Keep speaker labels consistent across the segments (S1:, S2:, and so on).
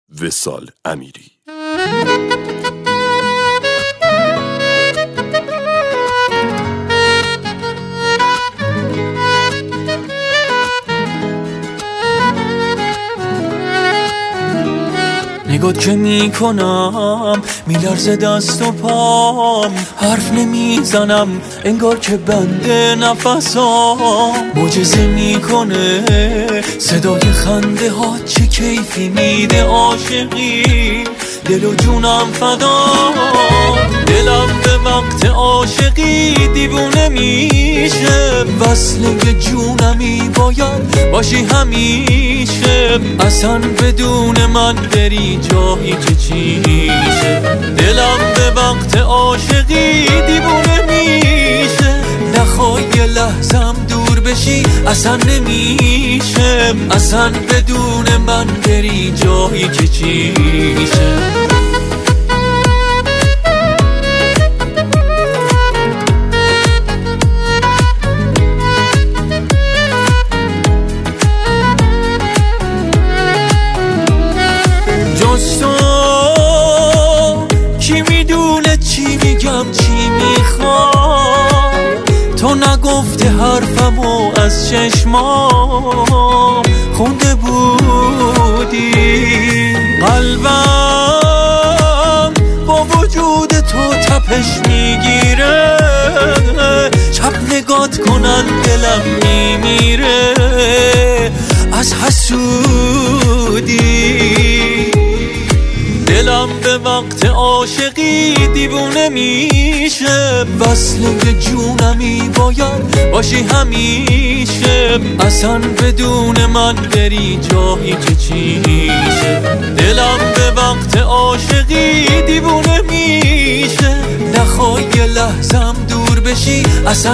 S1: وصال امیری.
S2: نگات که میکنم میلرزه دست و پام، حرف نمیزنم انگار که بنده نفسام، معجزه میکنه صدای خنده ها، چه کیفی میده عاشقی، دل و جونم فدا. دلم به وقت عاشقی دیوونه میشه، وصله جونمی باید باشی همیشه، اصلا بدون من بری جایی که چیشه. دلم به وقت عاشقی دیوونه میشه، نخوای یه لحظم دور بشی اصلا نمیشه، اصلا بدون من بری جایی که چیشه. کی میدونه چی میگم چی میخوام، تو نگفته حرفمو از چشمام خونده بودی، قلبم با وجود تو تپش میگیره، چپ نگات کنن دلم میمیره از حسودی. دلم به وقت عاشقی دیوونه میشه، وصله جونمی باید باشی همیشه، اصلا بدون من بری جایی که چیشه. دلم به وقت عاشقی دیوونه میشه، نخوای یه لحظم دور بشی اصلا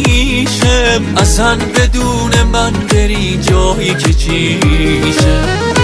S2: نمیشه، اصلا بدون من بری جایی که چیشه.